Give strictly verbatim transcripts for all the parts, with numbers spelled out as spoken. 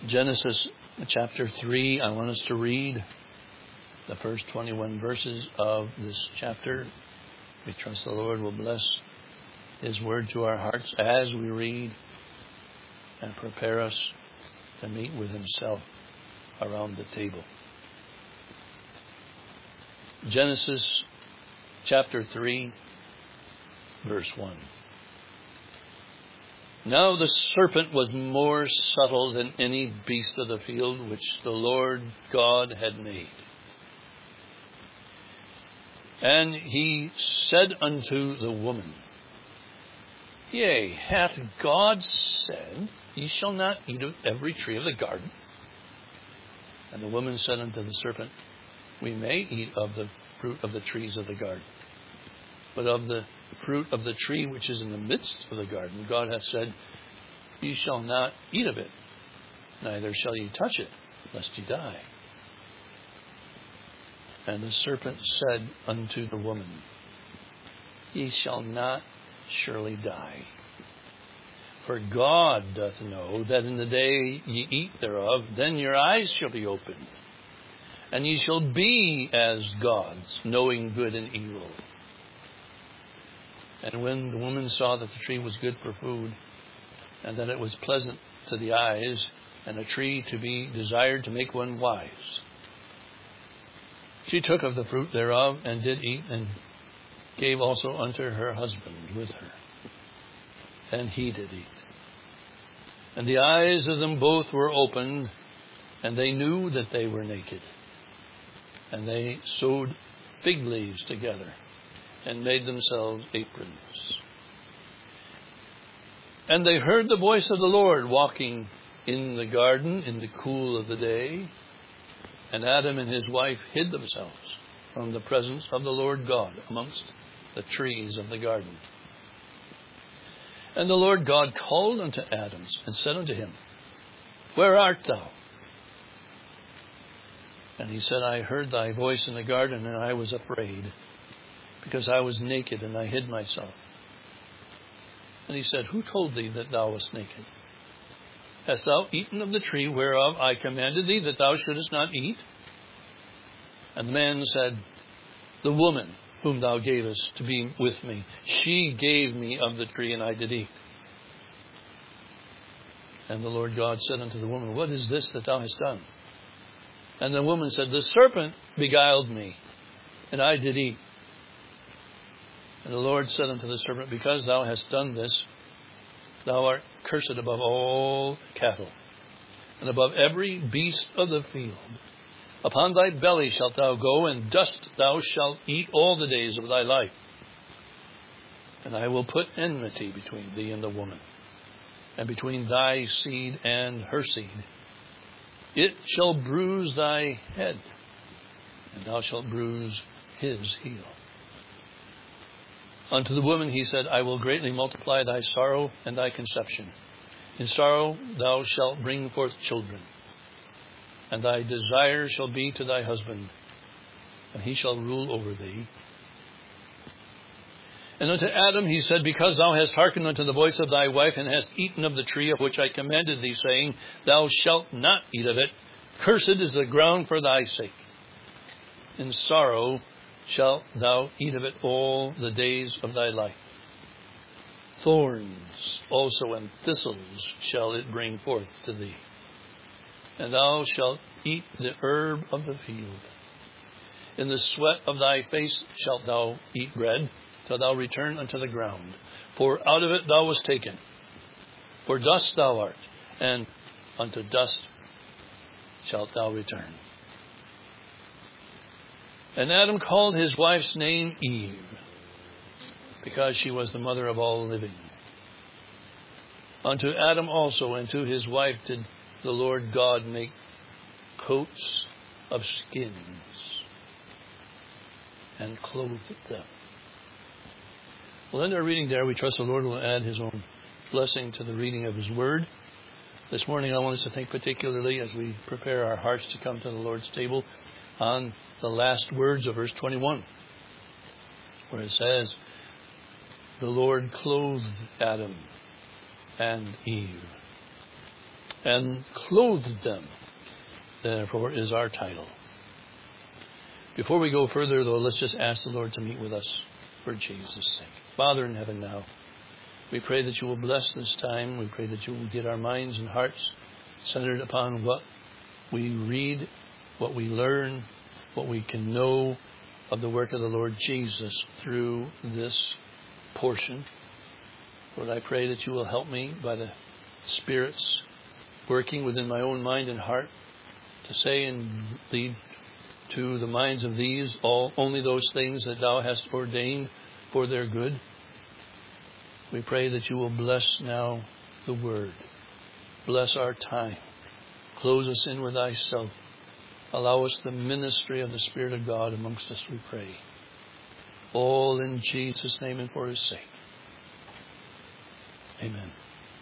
Genesis chapter three, I want us to read the first twenty-one verses of this chapter. We trust the Lord will bless His word to our hearts as we read and prepare us to meet with Himself around the table. Genesis chapter three, verse one. Now the serpent was more subtle than any beast of the field which the Lord God had made. And he said unto the woman, Yea, hath God said, Ye shall not eat of every tree of the garden? And the woman said unto the serpent, We may eat of the fruit of the trees of the garden, but of the fruit of the tree which is in the midst of the garden, God hath said, Ye shall not eat of it, neither shall ye touch it, lest ye die. And the serpent said unto the woman, Ye shall not surely die. For God doth know that in the day ye eat thereof, then your eyes shall be opened, and ye shall be as gods, knowing good and evil. And when the woman saw that the tree was good for food, and that it was pleasant to the eyes, and a tree to be desired to make one wise, she took of the fruit thereof, and did eat, and gave also unto her husband with her, and he did eat. And the eyes of them both were opened, and they knew that they were naked. And they sewed fig leaves together, and made themselves aprons. And they heard the voice of the Lord walking in the garden in the cool of the day. And Adam and his wife hid themselves from the presence of the Lord God amongst the trees of the garden. And the Lord God called unto Adam, and said unto him, Where art thou? And he said, I heard thy voice in the garden, and I was afraid, because I was naked, and I hid myself. And he said, Who told thee that thou wast naked? Hast thou eaten of the tree whereof I commanded thee that thou shouldest not eat? And the man said, The woman whom thou gavest to be with me, she gave me of the tree, and I did eat. And the Lord God said unto the woman, What is this that thou hast done? And the woman said, The serpent beguiled me, and I did eat. And the Lord said unto the serpent, Because thou hast done this, thou art cursed above all cattle, and above every beast of the field. Upon thy belly shalt thou go, and dust thou shalt eat all the days of thy life. And I will put enmity between thee and the woman, and between thy seed and her seed. It shall bruise thy head, and thou shalt bruise his heel. Unto the woman he said, I will greatly multiply thy sorrow and thy conception. In sorrow thou shalt bring forth children, and thy desire shall be to thy husband, and he shall rule over thee. And unto Adam he said, Because thou hast hearkened unto the voice of thy wife, and hast eaten of the tree of which I commanded thee, saying, Thou shalt not eat of it, cursed is the ground for thy sake. In sorrow shalt thou eat of it all the days of thy life. Thorns also and thistles shall it bring forth to thee. And thou shalt eat the herb of the field. In the sweat of thy face shalt thou eat bread, till thou return unto the ground. For out of it thou wast taken. For dust thou art, and unto dust shalt thou return. And Adam called his wife's name Eve, because she was the mother of all living. Unto Adam also and to his wife did the Lord God make coats of skins, and clothed them. We'll end our reading there. We trust the Lord will add His own blessing to the reading of His Word. This morning I want us to think particularly, as we prepare our hearts to come to the Lord's table, on the last words of verse twenty-one, where it says, The Lord clothed Adam and Eve. and clothed them. Therefore is our title. Before we go further, though, let's just ask the Lord to meet with us for Jesus' sake. Father in heaven now, we pray that you will bless this time. We pray that you will get our minds and hearts centered upon what we read, what we learn, what we can know of the work of the Lord Jesus through this portion. Lord, I pray that you will help me by the Spirit's working within my own mind and heart to say and lead to the minds of these all only those things that thou hast ordained for their good. We pray that you will bless now the word. Bless our time. Close us in with thyself. Allow us the ministry of the Spirit of God amongst us, we pray. All in Jesus' name and for his sake. Amen.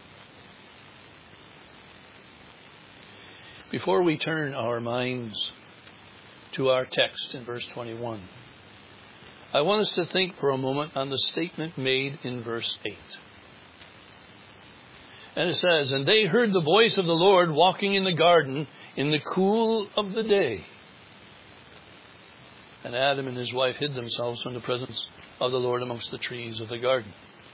Before we turn our minds to our text in verse twenty-one, I want us to think for a moment on the statement made in verse eight. And it says, "And they heard the voice of the Lord walking in the garden in the cool of the day. And Adam and his wife hid themselves from the presence of the Lord amongst the trees of the garden."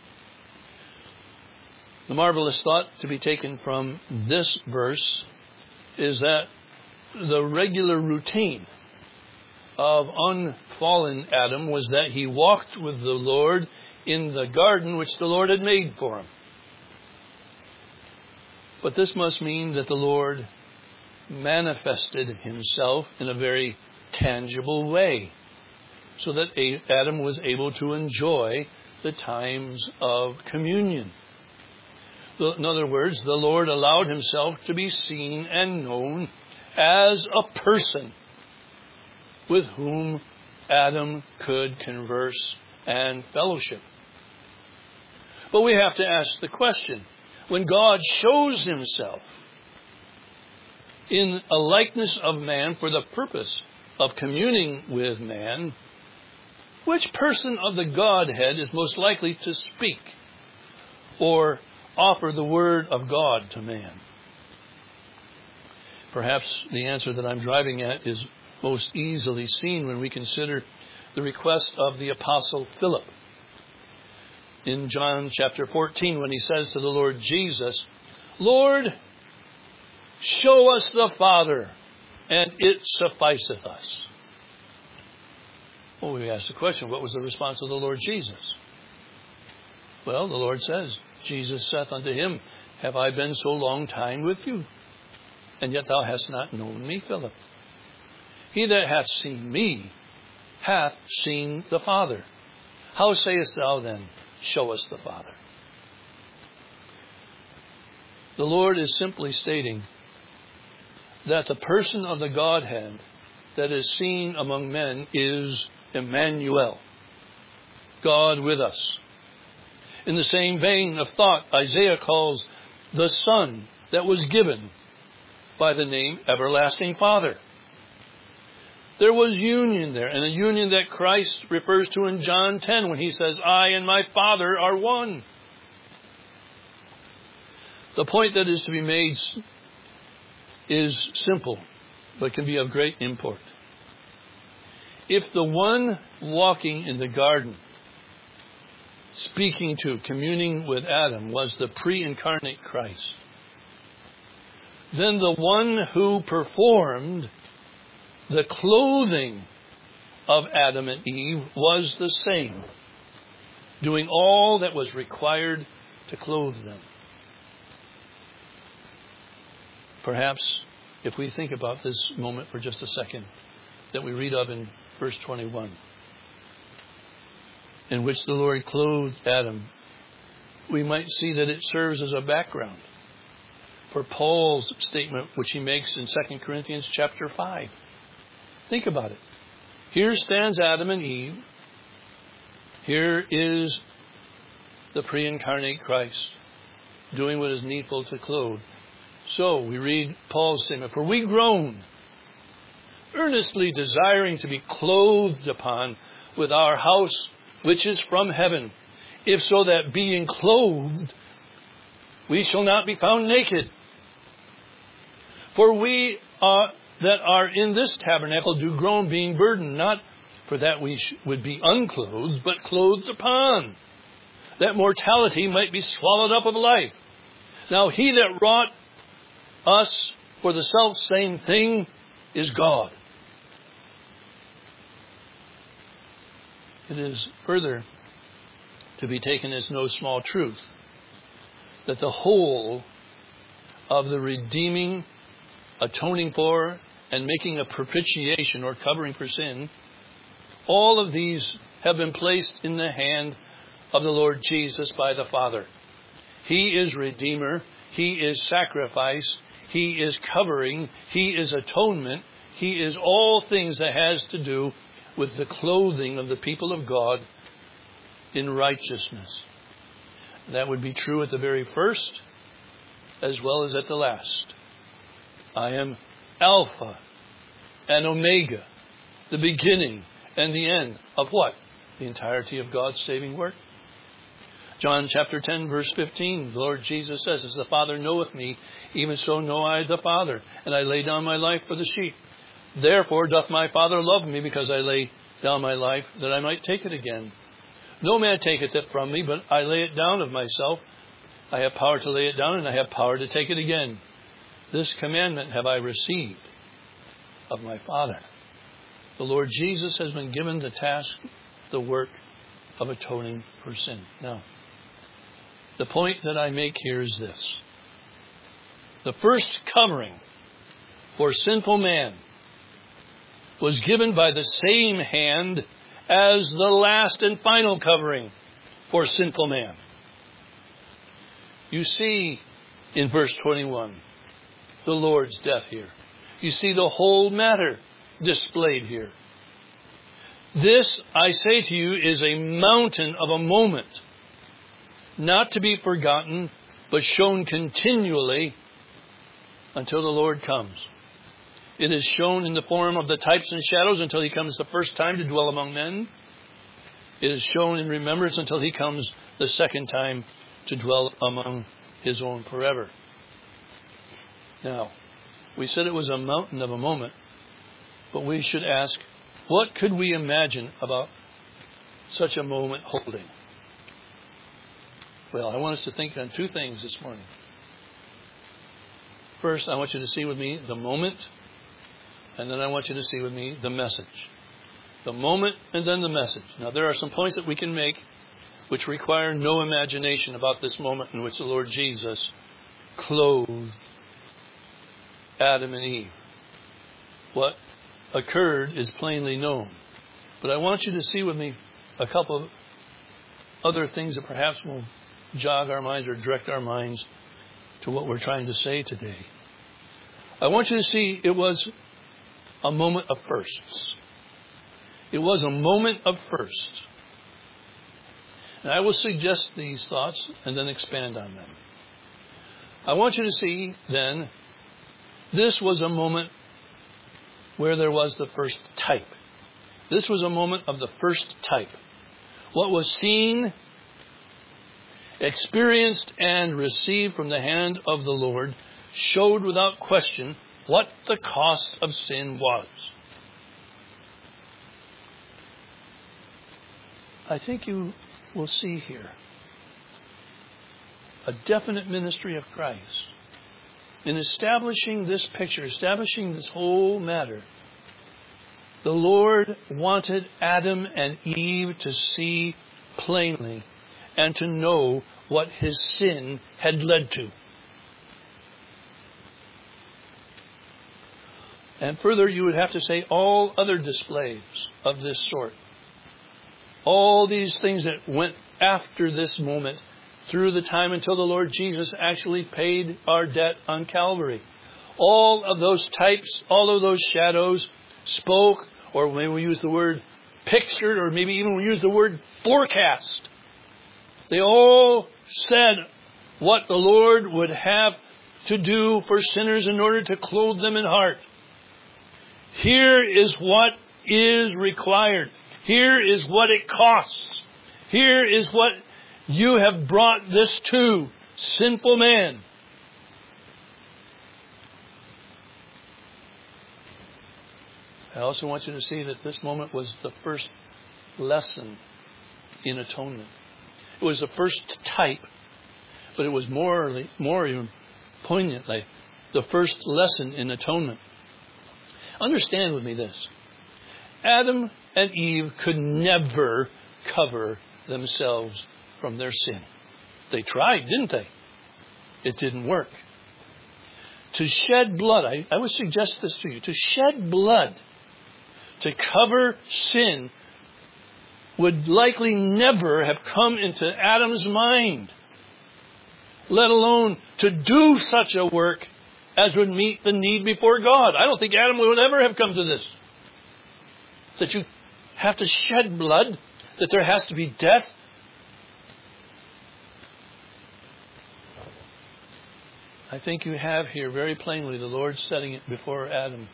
The marvelous thought to be taken from this verse is that the regular routine of unfallen Adam was that he walked with the Lord in the garden which the Lord had made for him. But this must mean that the Lord manifested himself in a very tangible way so that Adam was able to enjoy the times of communion. In other words, the Lord allowed himself to be seen and known as a person with whom Adam could converse and fellowship. But we have to ask the question, when God shows himself in a likeness of man for the purpose of communing with man, which person of the Godhead is most likely to speak or offer the word of God to man? Perhaps the answer that I'm driving at is most easily seen when we consider the request of the Apostle Philip in John chapter fourteen, when he says to the Lord Jesus, "Lord, show us the Father, and it sufficeth us." Well, we ask the question, what was the response of the Lord Jesus? Well, the Lord says, "Jesus saith unto him, Have I been so long time with you? And yet thou hast not known me, Philip. He that hath seen me hath seen the Father. How sayest thou then, Show us the Father?" The Lord is simply stating that the person of the Godhead that is seen among men is Emmanuel, God with us. In the same vein of thought, Isaiah calls the Son that was given by the name Everlasting Father. There was union there, and a union that Christ refers to in John ten when he says, "I and my Father are one." The point that is to be made is simple, but can be of great import. If the one walking in the garden, speaking to, communing with Adam, was the pre-incarnate Christ, then the one who performed the clothing of Adam and Eve was the same, doing all that was required to clothe them. Perhaps, if we think about this moment for just a second, that we read of in verse twenty-one, in which the Lord clothed Adam, we might see that it serves as a background for Paul's statement, which he makes in Second Corinthians chapter five. Think about it. Here stands Adam and Eve. Here is the pre-incarnate Christ doing what is needful to clothe. So we read Paul's statement, "For we groan, earnestly desiring to be clothed upon with our house which is from heaven, if so that being clothed we shall not be found naked." For we uh, that are in this tabernacle do groan, being burdened, not for that we sh- would be unclothed, but clothed upon, that mortality might be swallowed up of life. Now he that wrought us for the self-same thing is God. It is further to be taken as no small truth that the whole of the redeeming, atoning for, and making a propitiation or covering for sin, all of these have been placed in the hand of the Lord Jesus by the Father. He is Redeemer. He is sacrifice. He is covering. He is atonement. He is all things that has to do with the clothing of the people of God in righteousness. That would be true at the very first as well as at the last. I am Alpha and Omega, the beginning and the end of what? The entirety of God's saving work. John chapter ten, verse fifteen, the Lord Jesus says, as the Father knoweth me, even so know I the Father, and I lay down my life for the sheep. Therefore doth my Father love me, because I lay down my life, that I might take it again. No man taketh it from me, but I lay it down of myself. I have power to lay it down, and I have power to take it again. This commandment have I received of my Father. The Lord Jesus has been given the task, the work of atoning for sin. Now, the point that I make here is this. The first covering for sinful man was given by the same hand as the last and final covering for sinful man. You see in verse twenty-one the Lord's death here. You see the whole matter displayed here. This, I say to you, is a mountain of a moment, not to be forgotten, but shown continually until the Lord comes. It is shown in the form of the types and shadows until he comes the first time to dwell among men. It is shown in remembrance until he comes the second time to dwell among his own forever. Now, we said it was a mountain of a moment, but we should ask, what could we imagine about such a moment holding? Well, I want us to think on two things this morning. First, I want you to see with me the moment, and then I want you to see with me the message. The moment and then the message. Now, there are some points that we can make which require no imagination about this moment in which the Lord Jesus clothed Adam and Eve. What occurred is plainly known. But I want you to see with me a couple of other things that perhaps will jog our minds or direct our minds to what we're trying to say today. I want you to see it was a moment of firsts. It was a moment of firsts. And I will suggest these thoughts and then expand on them. I want you to see then, this was a moment where there was the first type. This was a moment of the first type. What was seen, experienced, and received from the hand of the Lord showed without question what the cost of sin was. I think you will see here a definite ministry of Christ in establishing this picture, establishing this whole matter. The Lord wanted Adam and Eve to see plainly and to know what his sin had led to. And further, you would have to say all other displays of this sort. All these things that went after this moment through the time until the Lord Jesus actually paid our debt on Calvary. All of those types, all of those shadows spoke, or maybe we use the word pictured, or maybe even we use the word forecast. They all said what the Lord would have to do for sinners in order to clothe them in heart. Here is what is required. Here is what it costs. Here is what you have brought this to, sinful man. I also want you to see that this moment was the first lesson in atonement. It was the first type, but it was more, more even poignantly the first lesson in atonement. Understand with me this. Adam and Eve could never cover themselves from their sin. They tried, didn't they? It didn't work. To shed blood, I, I would suggest this to you, to shed blood to cover sin would likely never have come into Adam's mind, let alone to do such a work as would meet the need before God. I don't think Adam would ever have come to this. That you have to shed blood, that there has to be death. I think you have here very plainly the Lord setting it before Adam.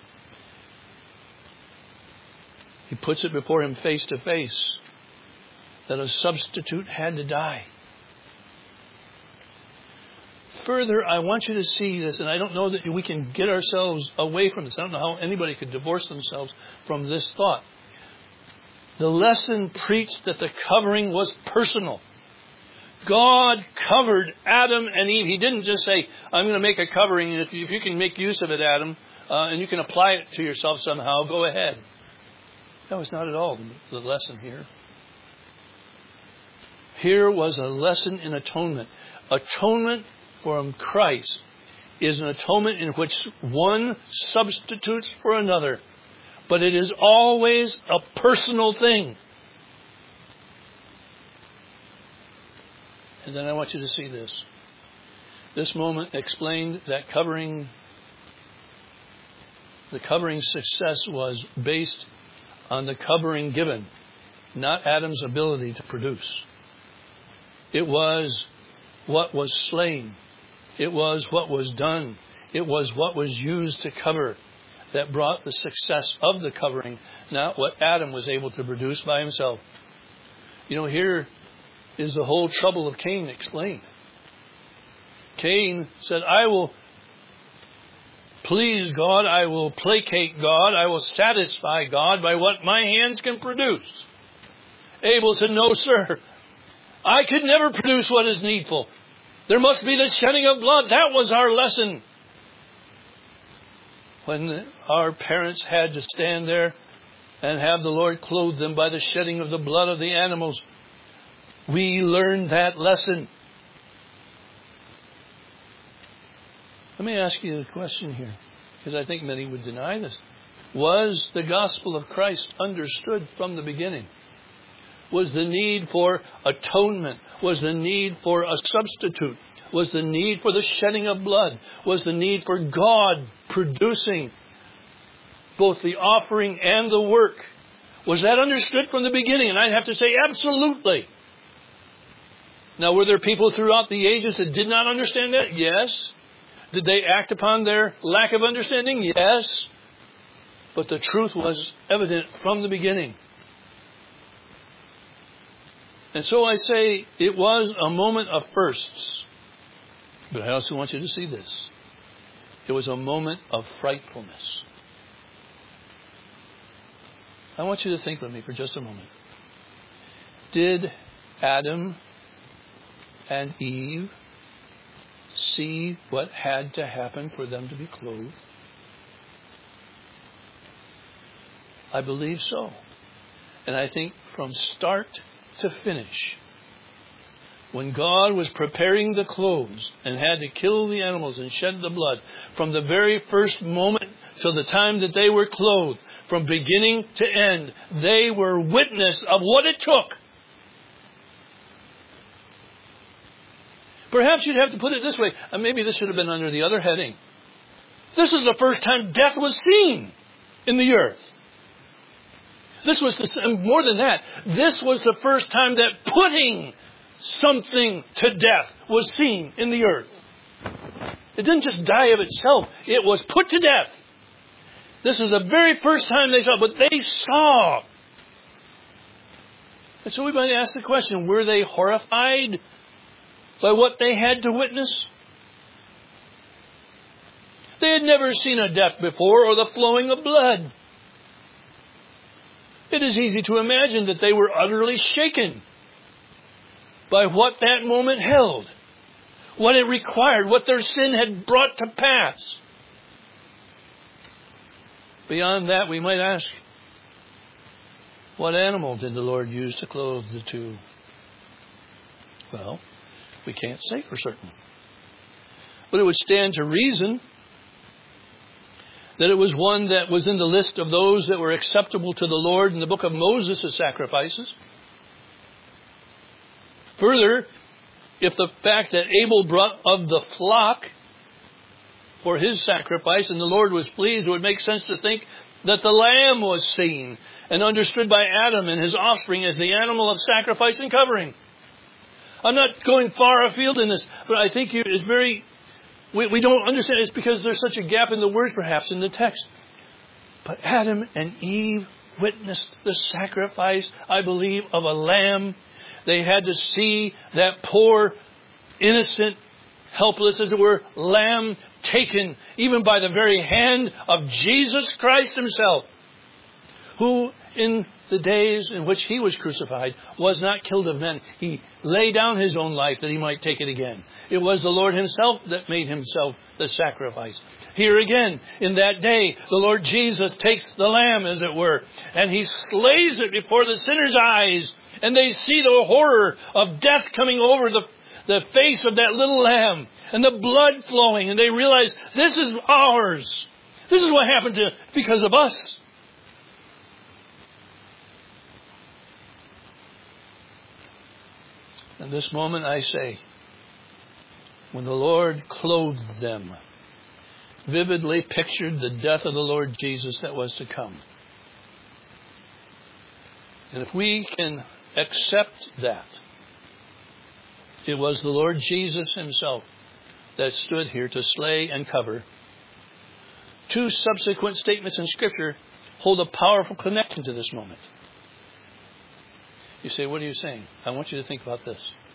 He puts it before him face to face, that a substitute had to die. Further, I want you to see this, and I don't know that we can get ourselves away from this. I don't know how anybody could divorce themselves from this thought. The lesson preached that the covering was personal. God covered Adam and Eve. He didn't just say, I'm going to make a covering, and if you, if you can make use of it, Adam, uh, and you can apply it to yourself somehow, go ahead. That was not at all the lesson here. Here was a lesson in atonement. Atonement from Christ is an atonement in which one substitutes for another. But it is always a personal thing. And then I want you to see this. This moment explained that covering, the covering success was based on the covering given, not Adam's ability to produce. It was what was slain. It was what was done. It was what was used to cover that brought the success of the covering, not what Adam was able to produce by himself. You know, here is the whole trouble of Cain explained. Cain said, I will please God, I will placate God, I will satisfy God by what my hands can produce. Abel said, no, sir, I could never produce what is needful. There must be the shedding of blood. That was our lesson. When our parents had to stand there and have the Lord clothe them by the shedding of the blood of the animals, we learned that lesson. Let me ask you a question here, because I think many would deny this. Was the gospel of Christ understood from the beginning? Was the need for atonement? Was the need for a substitute? Was the need for the shedding of blood? Was the need for God producing both the offering and the work? Was that understood from the beginning? And I'd have to say absolutely. Now, were there people throughout the ages that did not understand that? Yes. Did they act upon their lack of understanding? Yes. But the truth was evident from the beginning. And so I say it was a moment of firsts. But I also want you to see this. It was a moment of frightfulness. I want you to think with me for just a moment. Did Adam and Eve see what had to happen for them to be clothed? I believe so. And I think from start to finish, when God was preparing the clothes and had to kill the animals and shed the blood, from the very first moment till the time that they were clothed, from beginning to end, they were witness of what it took. Perhaps you'd have to put it this way, and maybe this should have been under the other heading. This is the first time death was seen in the earth. This was the, more than that, this was the first time that putting something to death was seen in the earth. It didn't just die of itself. It was put to death. This is the very first time they saw, but they saw. And so we might ask the question, were they horrified by what they had to witness? They had never seen a death before or the flowing of blood. It is easy to imagine that they were utterly shaken by what that moment held, what it required, what their sin had brought to pass. Beyond that, we might ask, what animal did the Lord use to clothe the two? Well, we can't say for certain. But it would stand to reason that it was one that was in the list of those that were acceptable to the Lord in the book of Moses as sacrifices. Further, if the fact that Abel brought of the flock for his sacrifice and the Lord was pleased, it would make sense to think that the lamb was seen and understood by Adam and his offspring as the animal of sacrifice and covering. I'm not going far afield in this, but I think it's very... We, we don't understand. It's because there's such a gap in the words, perhaps, in the text. But Adam and Eve witnessed the sacrifice, I believe, of a lamb. They had to see that poor, innocent, helpless, as it were, lamb taken even by the very hand of Jesus Christ himself, who in the days in which he was crucified was not killed of men. He laid down his own life that he might take it again. It was the Lord himself that made himself the sacrifice. Here again, in that day, the Lord Jesus takes the lamb, as it were, and he slays it before the sinner's eyes, and they see the horror of death coming over the, the face of that little lamb, and the blood flowing, and they realize, this is ours. This is what happened to because of us. In this moment, I say, when the Lord clothed them, vividly pictured the death of the Lord Jesus that was to come. And if we can accept that, it was the Lord Jesus himself that stood here to slay and cover. Two subsequent statements in Scripture hold a powerful connection to this moment. You say, what are you saying? I want you to think about this.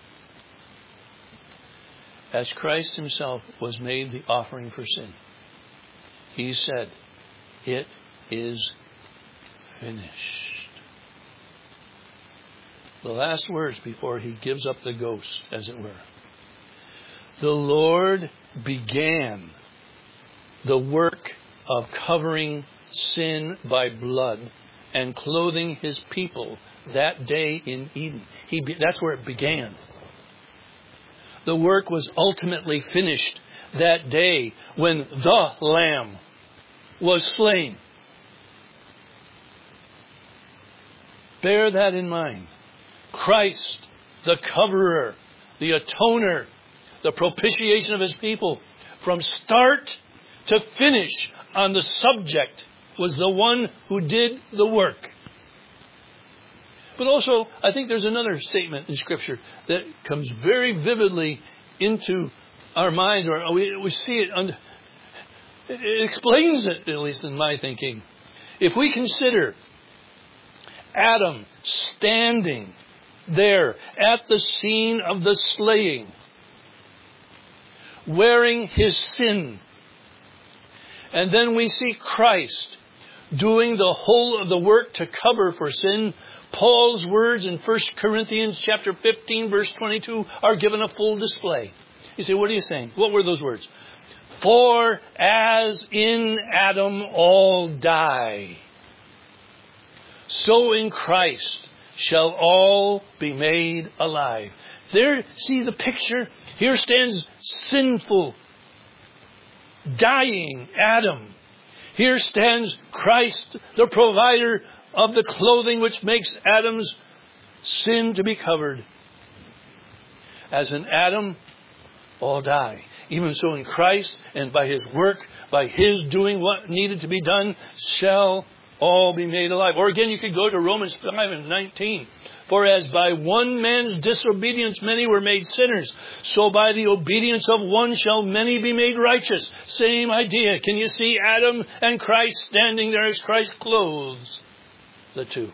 As Christ himself was made the offering for sin, he said, it is finished. The last words before he gives up the ghost, as it were. The Lord began the work of covering sin by blood and clothing his people that day in Eden. He, that's where it began. The work was ultimately finished that day when the Lamb was slain. Bear that in mind. Christ, the coverer, the atoner, the propitiation of his people, from start to finish on the subject, was the one who did the work. But also, I think there's another statement in Scripture that comes very vividly into our minds, or we, we see it, under, it explains it, at least in my thinking. If we consider Adam standing there at the scene of the slaying, wearing his sin, and then we see Christ doing the whole of the work to cover for sin, Paul's words in First Corinthians chapter fifteen, verse twenty-two, are given a full display. You say, what are you saying? What were those words? For as in Adam all die, so in Christ shall all be made alive. There, see the picture? Here stands sinful, dying Adam. Here stands Christ, the provider of the clothing which makes Adam's sin to be covered. As in Adam, all die. Even so in Christ, and by his work, by his doing what needed to be done, shall all be made alive. Or again, you could go to Romans five and nineteen. For as by one man's disobedience many were made sinners, so by the obedience of one shall many be made righteous. Same idea. Can you see Adam and Christ standing there as Christ clothes the two?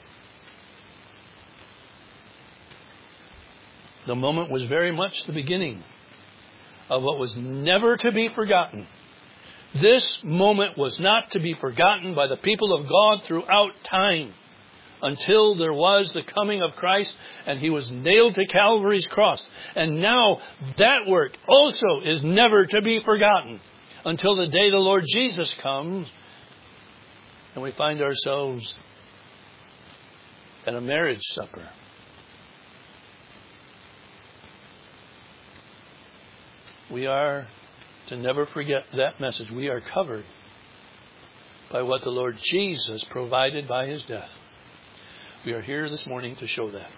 The moment was very much the beginning of what was never to be forgotten. This moment was not to be forgotten by the people of God throughout time. until there was the coming of Christ and he was nailed to Calvary's cross. And now that work also is never to be forgotten until the day the Lord Jesus comes and we find ourselves at a marriage supper. We are to never forget that message. We are covered by what the Lord Jesus provided by his death. We are here this morning to show that.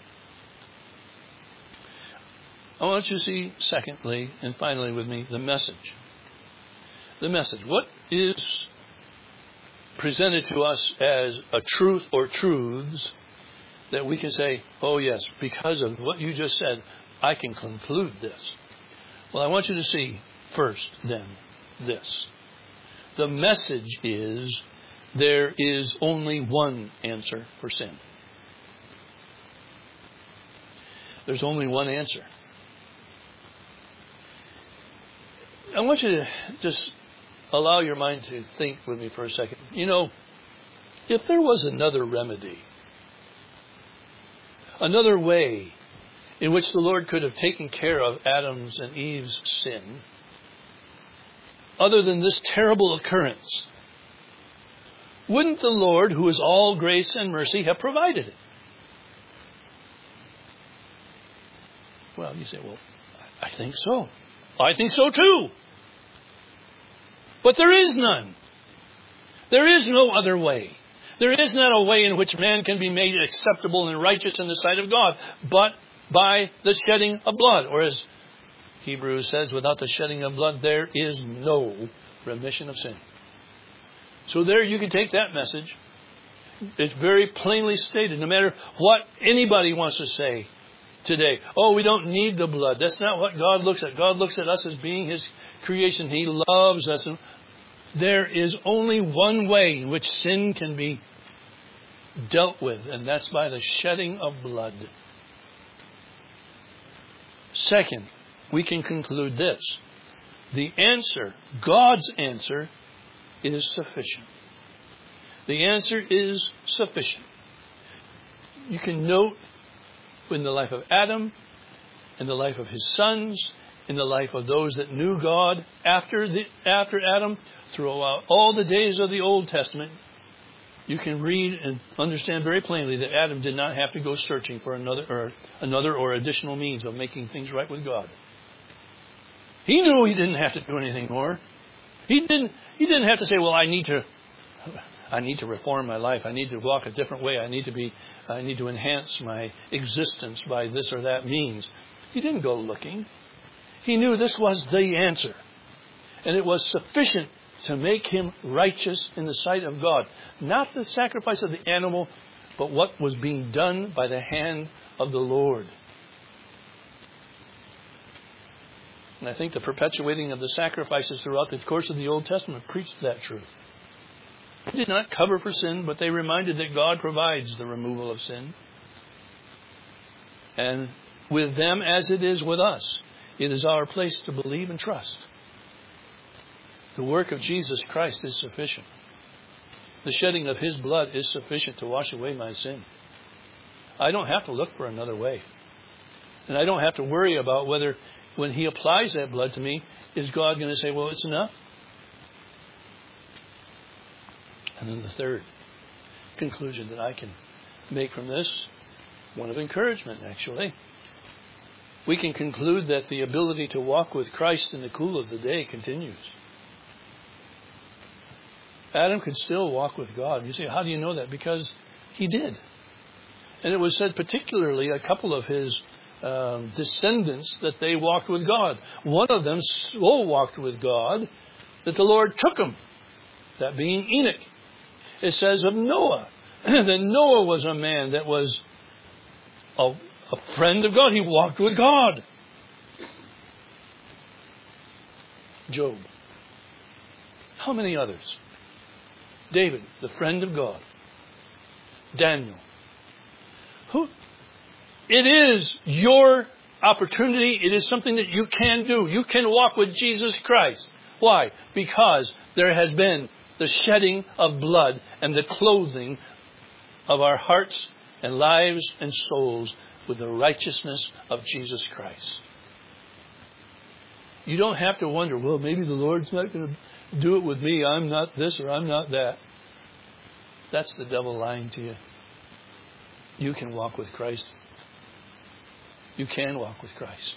I want you to see, secondly, and finally with me, the message. The message. What is presented to us as a truth or truths that we can say, oh yes, because of what you just said, I can conclude this. Well, I want you to see first, then, this. The message is there is only one answer for sin. There's only one answer. I want you to just allow your mind to think with me for a second. You know, if there was another remedy, another way in which the Lord could have taken care of Adam's and Eve's sin, other than this terrible occurrence, wouldn't the Lord, who is all grace and mercy, have provided it? Well, you say, well, I think so. I think so too. But there is none. There is no other way. There is not a way in which man can be made acceptable and righteous in the sight of God, but by the shedding of blood. Or as Hebrews says, without the shedding of blood, there is no remission of sin. So there you can take that message. It's very plainly stated, no matter what anybody wants to say today. Oh, we don't need the blood. That's not what God looks at. God looks at us as being his creation. He loves us. There is only one way in which sin can be dealt with, and that's by the shedding of blood. Second, we can conclude this. The answer, God's answer, is sufficient. The answer is sufficient. You can note in the life of Adam, in the life of his sons, in the life of those that knew God after the, after Adam, throughout all the days of the Old Testament, you can read and understand very plainly that Adam did not have to go searching for another or another or additional means of making things right with God. He knew he didn't have to do anything more. He didn't he didn't have to say, well, I need to I need to reform my life. I need to walk a different way. I need to be I need to enhance my existence by this or that means. He didn't go looking. He knew this was the answer. And it was sufficient to make him righteous in the sight of God. Not the sacrifice of the animal, but what was being done by the hand of the Lord. And I think the perpetuating of the sacrifices throughout the course of the Old Testament preached that truth. They did not cover for sin, but they reminded that God provides the removal of sin. And with them, as it is with us, it is our place to believe and trust. The work of Jesus Christ is sufficient. The shedding of his blood is sufficient to wash away my sin. I don't have to look for another way. And I don't have to worry about whether, when he applies that blood to me, is God going to say, well, it's enough? And then the third conclusion that I can make from this, one of encouragement, actually. We can conclude that the ability to walk with Christ in the cool of the day continues. Adam could still walk with God. You say, how do you know that? Because he did. And it was said particularly a couple of his um, descendants that they walked with God. One of them so walked with God that the Lord took him, that being Enoch. It says of Noah that Noah was a man that was a, a friend of God. He walked with God. Job. How many others? David, the friend of God. Daniel. Who? It is your opportunity. It is something that you can do. You can walk with Jesus Christ. Why? Because there has been the shedding of blood and the clothing of our hearts and lives and souls with the righteousness of Jesus Christ. You don't have to wonder, well, maybe the Lord's not going to do it with me. I'm not this or I'm not that. That's the devil lying to you. You can walk with Christ. You can walk with Christ.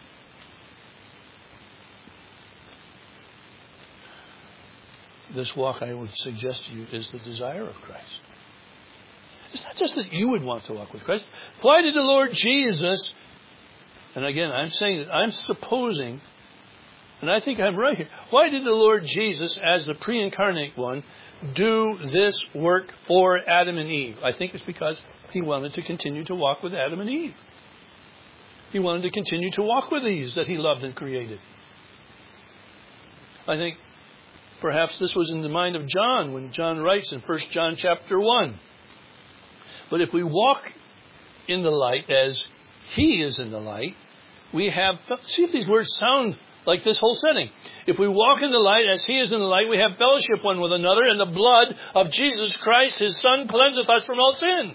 This walk, I would suggest to you, is the desire of Christ. It's not just that you would want to walk with Christ. Why did the Lord Jesus, and again, I'm saying that I'm supposing, and I think I'm right here, why did the Lord Jesus, as the pre-incarnate one, do this work for Adam and Eve? I think it's because he wanted to continue to walk with Adam and Eve. He wanted to continue to walk with these that he loved and created. I think perhaps this was in the mind of John when John writes in First John chapter one. But if we walk in the light as he is in the light, we have, see if these words sound like this whole setting. If we walk in the light as he is in the light, we have fellowship one with another, and the blood of Jesus Christ, his Son, cleanseth us from all sin.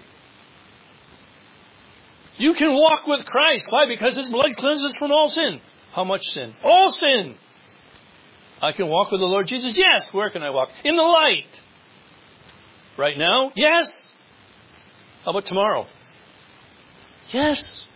You can walk with Christ. Why? Because his blood cleanses from all sin. How much sin? All sin. I can walk with the Lord Jesus? Yes. Where can I walk? In the light. Right now? Yes. How about tomorrow? Yes.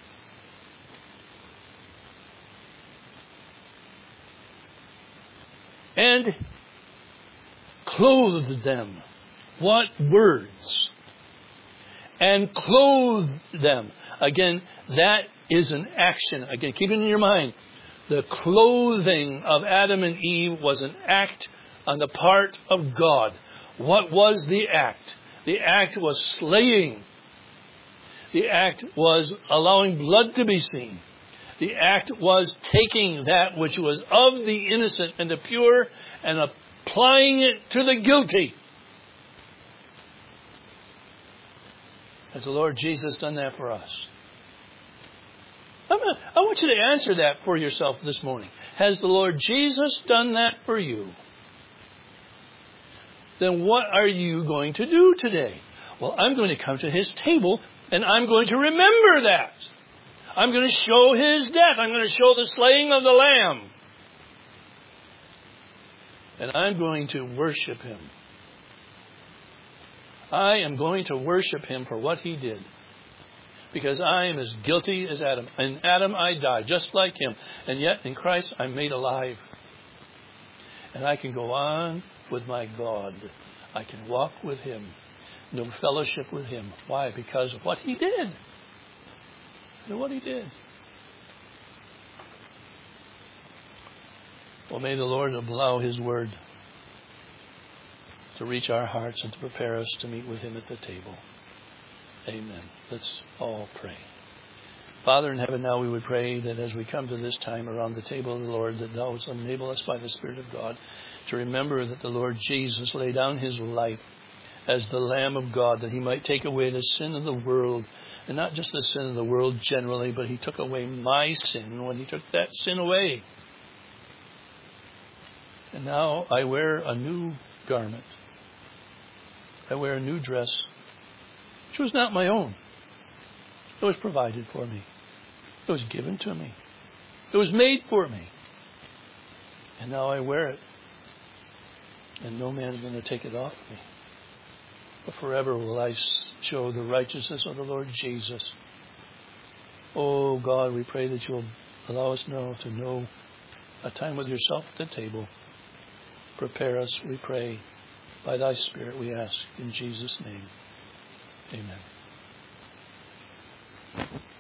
And clothed them. What words? And clothed them. Again, that is an action. Again, keep it in your mind. The clothing of Adam and Eve was an act on the part of God. What was the act? The act was slaying. The act was allowing blood to be seen. The act was taking that which was of the innocent and the pure and applying it to the guilty. Has the Lord Jesus done that for us? I'm not, I want you to answer that for yourself this morning. Has the Lord Jesus done that for you? Then what are you going to do today? Well, I'm going to come to his table and I'm going to remember that. I'm going to show his death. I'm going to show the slaying of the Lamb. And I'm going to worship him. I am going to worship him for what he did. Because I am as guilty as Adam. In Adam I died, just like him. And yet in Christ I'm made alive. And I can go on with my God. I can walk with him. No fellowship with him. Why? Because of what he did. And what he did. Well, may the Lord allow his word to reach our hearts and to prepare us to meet with him at the table. Amen. Let's all pray. Father in heaven, now we would pray that as we come to this time around the table of the Lord, that thou wilt enable us by the Spirit of God to remember that the Lord Jesus laid down his life as the Lamb of God, that he might take away the sin of the world, and not just the sin of the world generally, but he took away my sin when he took that sin away. And now I wear a new garment. I wear a new dress, which was not my own. It was provided for me. It was given to me. It was made for me. And now I wear it. And no man is going to take it off me. But forever will I show the righteousness of the Lord Jesus. Oh God, we pray that you'll allow us now to know a time with yourself at the table. Prepare us, we pray. By thy Spirit we ask. In Jesus' name. Amen.